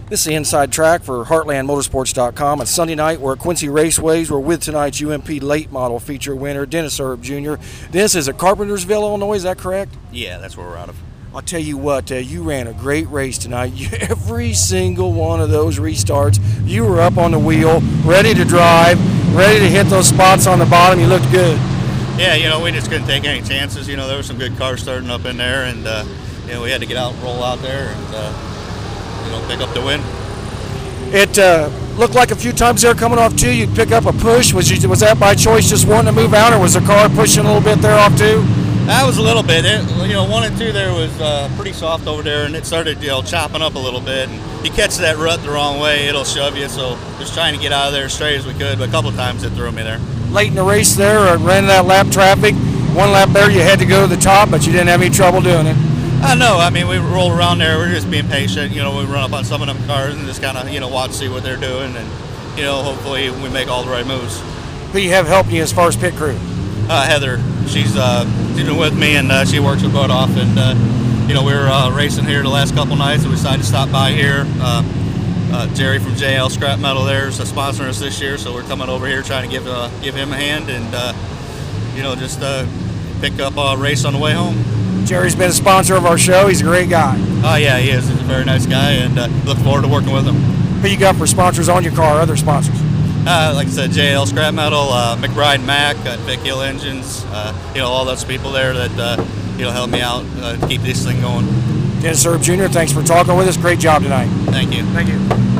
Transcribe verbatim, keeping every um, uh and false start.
This is the Inside Track for Heartland Motorsports dot com. On Sunday night, we're at Quincy Raceways. We're with tonight's U M P late model feature winner, Dennis Erb Junior Dennis is at Carpentersville, Illinois. Is that correct? Yeah, that's where we're out of. I'll tell you what, uh, you ran a great race tonight. You, every single one of those restarts, you were up on the wheel, ready to drive, ready to hit those spots on the bottom. You looked good. Yeah, you know, we just couldn't take any chances. You know, there were some good cars starting up in there, and, uh, you know, we had to get out and roll out there and, uh, you know, pick up the win. It uh, looked like a few times there coming off two, you'd pick up a push. Was you, was that by choice, just wanting to move out, or was the car pushing a little bit there off two? That was a little bit. It, you know, one and two there was uh, pretty soft over there, and it started, you know, chopping up a little bit. And you catch that rut the wrong way, it'll shove you. So just trying to get out of there as straight as we could, but a couple of times it threw me there. Late in the race there, uh, ran that lap traffic. One lap there, you had to go to the top, but you didn't have any trouble doing it. I know. I mean, we roll around there. We're just being patient. You know, we run up on some of them cars and just kind of, you know, watch, see what they're doing, and, you know, hopefully we make all the right moves. Who you have helping you as far as pit crew? Uh, Heather. She's uh, she's been with me, and uh, she works her butt off. And uh, you know, we were uh, racing here the last couple nights, and we decided to stop by here. Uh, uh, Jerry from J L Scrap Metal there is sponsoring us this year, so we're coming over here trying to give uh, give him a hand, and uh, you know, just uh, pick up a race on the way home. Jerry's been a sponsor of our show. He's a great guy. Oh yeah, he is. He's a very nice guy, and uh, look forward to working with him. Who you got for sponsors on your car? Other sponsors? Uh, like I said, J L Scrap Metal, uh, McBride Mac, uh, Vic Hill Engines, uh, you know, all those people there that, uh, you know, help me out uh, to keep this thing going. Dennis Erb Junior, thanks for talking with us. Great job tonight. Thank you. Thank you.